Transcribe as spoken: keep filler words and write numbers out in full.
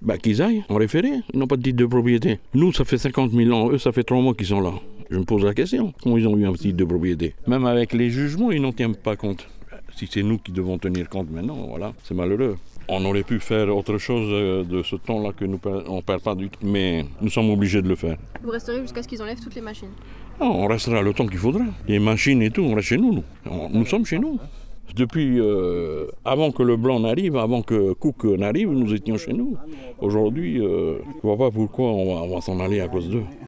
Bah qu'ils aillent en référé, ils n'ont pas de titre de propriété. Nous, ça fait cinquante mille ans, eux, ça fait trois mois qu'ils sont là. Je me pose la question, comment ils ont eu un titre de propriété? Même avec les jugements, ils n'en tiennent pas compte. Si c'est nous qui devons tenir compte maintenant, voilà, c'est malheureux. On aurait pu faire autre chose de ce temps-là que nous on ne perd pas du tout, mais nous sommes obligés de le faire. Vous resterez jusqu'à ce qu'ils enlèvent toutes les machines? Non, on restera le temps qu'il faudra. Les machines et tout, on reste chez nous. Nous, on, nous sommes chez nous. Depuis euh, avant que le blanc n'arrive, avant que Cook n'arrive, nous étions chez nous. Aujourd'hui, euh, je ne vois pas pourquoi on va, on va s'en aller à cause d'eux.